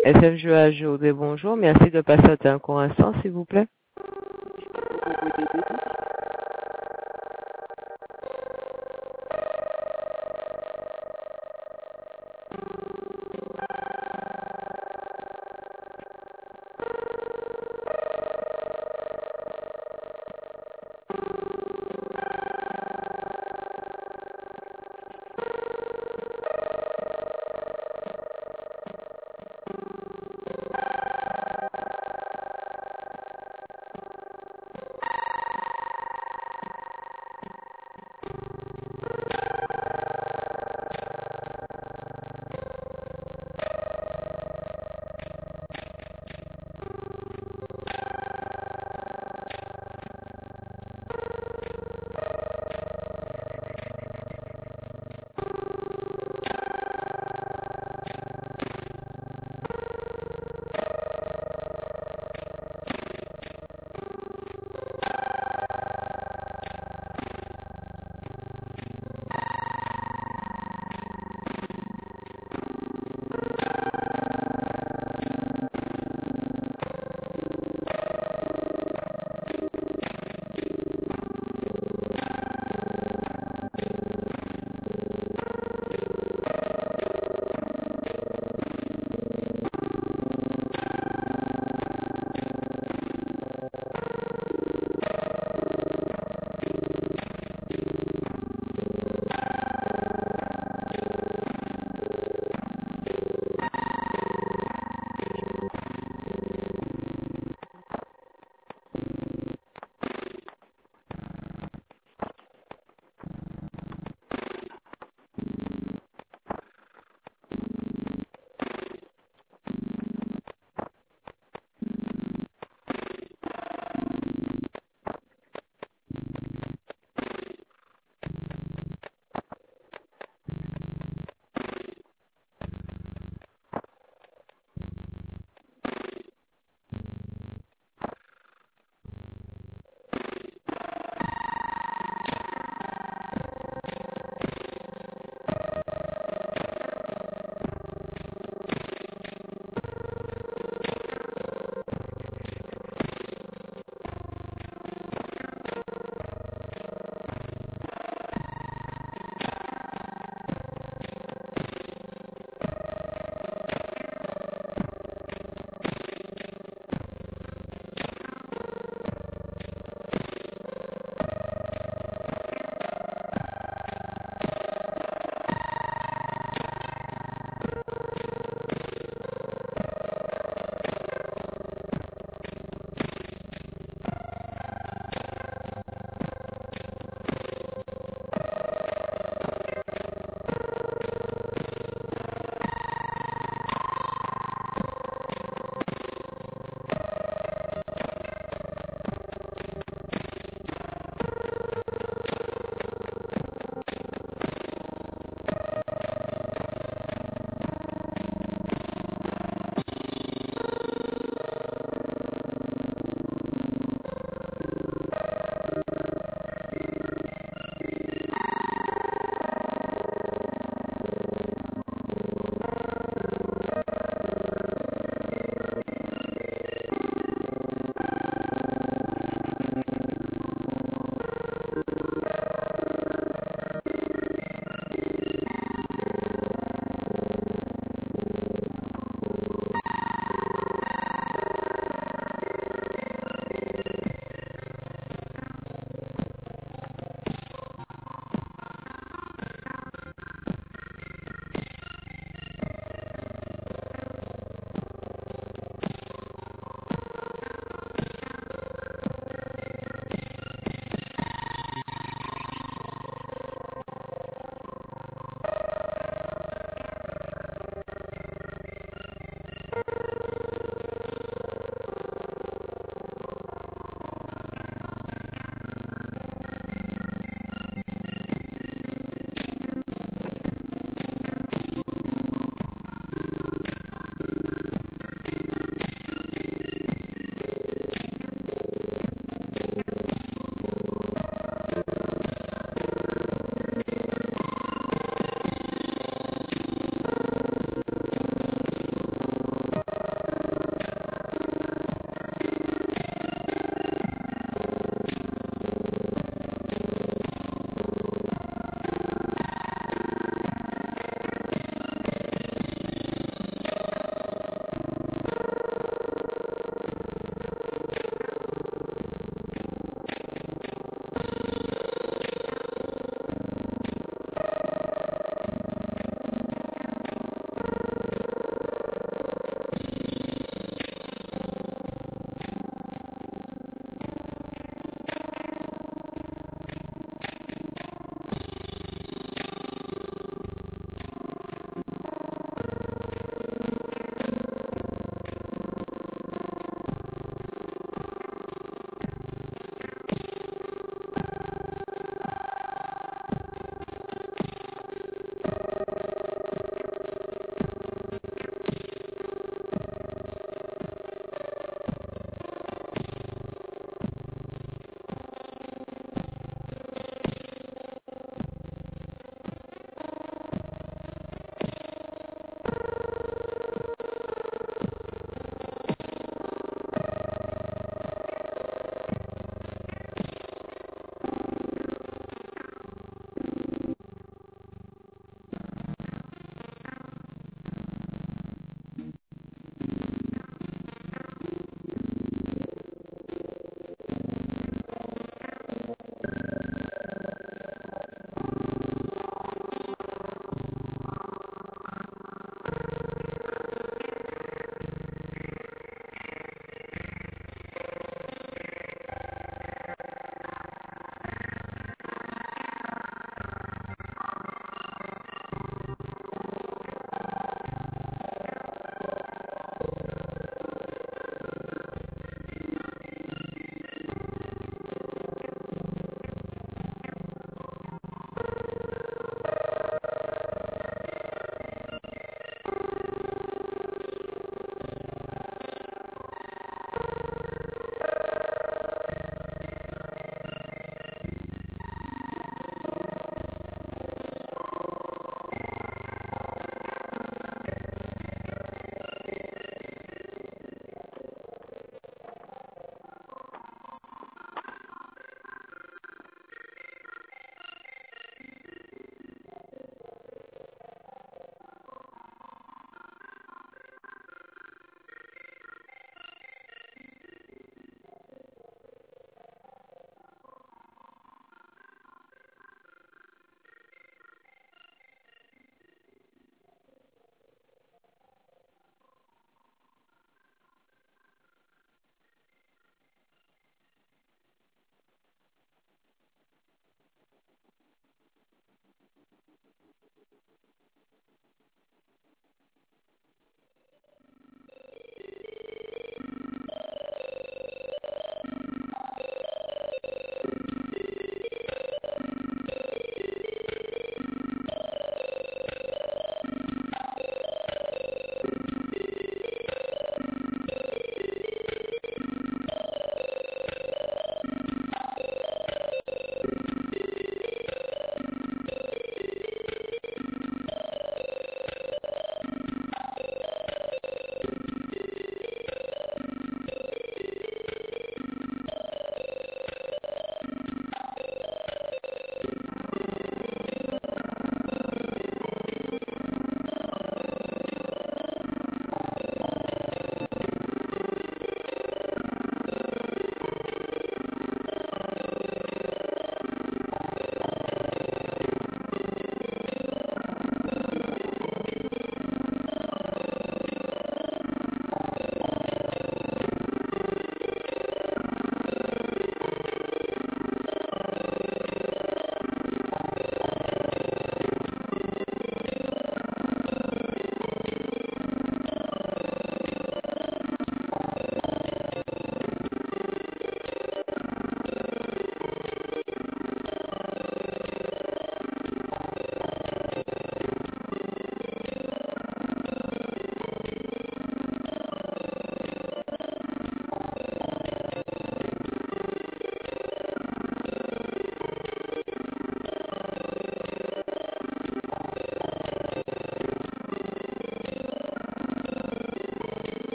SFJE à Géodé, bonjour. Merci de patienter un court instant, s'il vous plaît. Pour vous aider.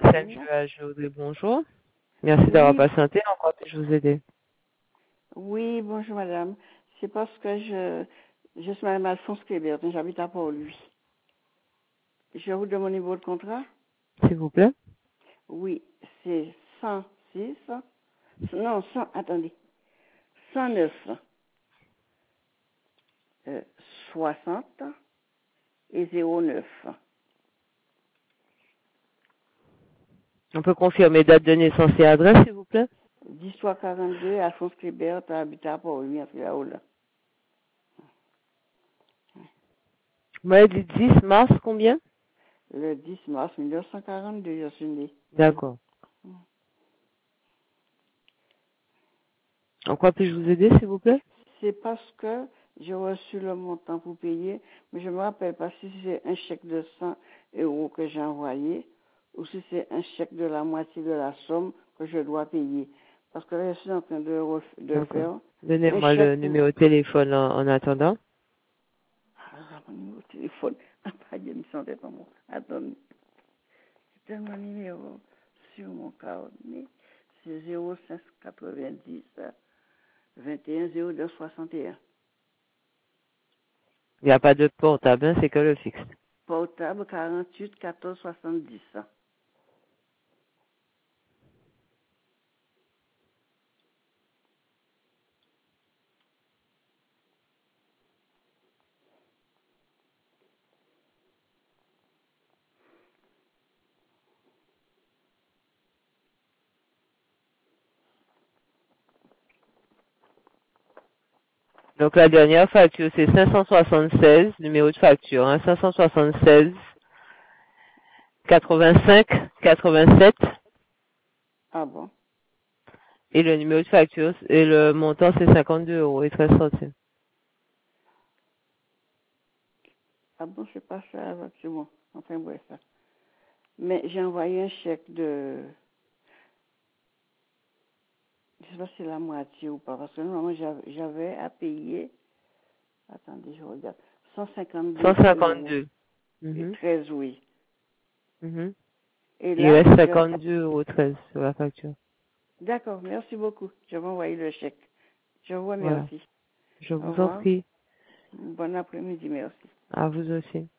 SNGH Audrey, bonjour. Merci d'avoir Oui, patienté. En quoi puis-je vous aider? oui, bonjour madame. C'est parce que je suis madame Alphonse Kébert, j'habite à Port-Louis. Je vous donne mon niveau de contrat? S'il vous plaît. Oui, c'est 106, non, 100, attendez, 109, 60 et 09. On peut confirmer date de naissance et adresse, s'il vous plaît? 10-42, Alphonse Kébert, habite à Port-Louis, à Oula. Vous m'avez dit 10 mars, combien? Le 10 mars 1942, je suis né. D'accord. En quoi puis-je vous aider, s'il vous plaît? C'est parce que j'ai reçu le montant pour payer, mais je me rappelle pas si c'est un chèque de 100 euros que j'ai envoyé ou si c'est un chèque de la moitié de la somme que je dois payer. Parce que là, je suis en train de D'accord. faire un Donnez-moi le chèque pour... numéro de téléphone en attendant. Ah, mon numéro de téléphone. Ah, pas de me sentais pas moi. Attendez. C'est tellement de numéros sur mon carnet. C'est 0590 21 02 61. Il n'y a pas de portable, hein, c'est que le fixe. Portable 48 14 70. Donc la dernière facture, c'est 576, numéro de facture, hein, 576 85 87. Ah bon? Et le numéro de facture et le montant, c'est 52 euros et 13 centimes. Ah bon, c'est pas ça, c'est bon. Enfin, bref. Ça. Mais j'ai envoyé un chèque de... Je sais pas si c'est la moitié ou pas, parce que normalement, j'avais à payer... Attendez, je regarde. 152 euros 152. et Mhm. 13, oui. Mhm. Et Il là, reste 52 euros 13 sur la facture. d'accord, merci beaucoup. Je vais envoyer le chèque. Je vous Voilà. remercie. Je Au vous en revoir. prie. Bon après-midi, merci. À vous aussi.